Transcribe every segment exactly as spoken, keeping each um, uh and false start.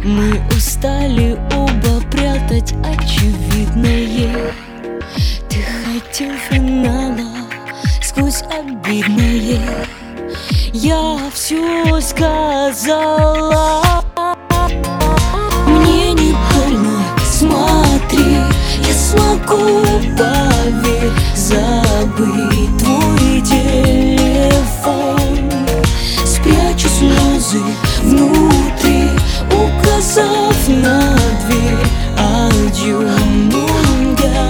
Мы устали оба прятать очевидное. Ты хотел финала сквозь обидное. Я все сказала. Мне не больно, смотри, я смогу, поверь, забыть твой телефон. Спрячу слезы внутри, указав на дверь. Адью, нунга,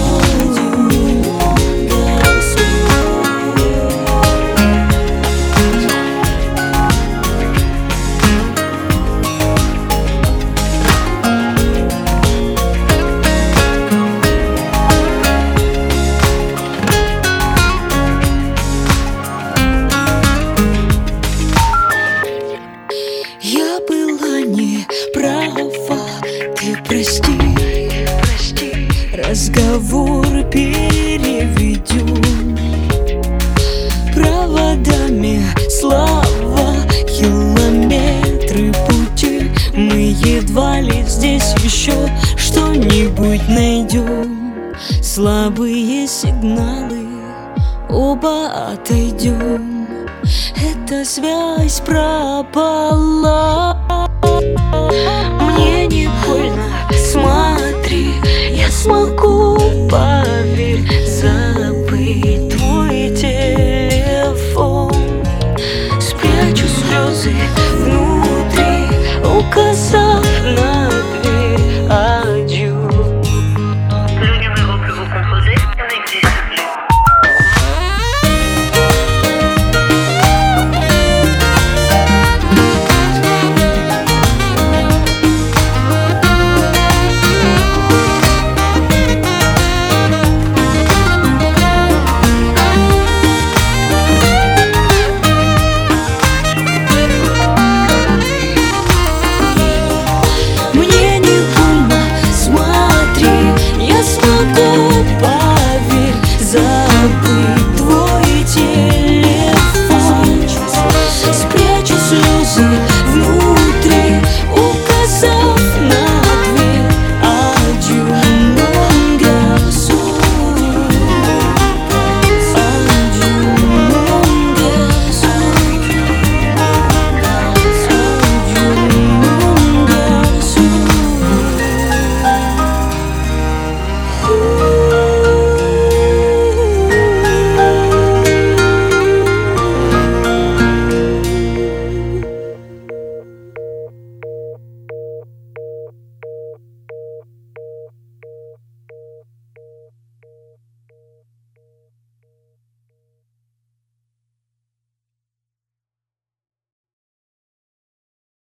я была не права, ты прости, прости. Разговор переведем проводами слова, километры пути. Мы едва ли здесь еще что-нибудь найдем. Слабые сигналы, оба отойдем. Эта связь пропала.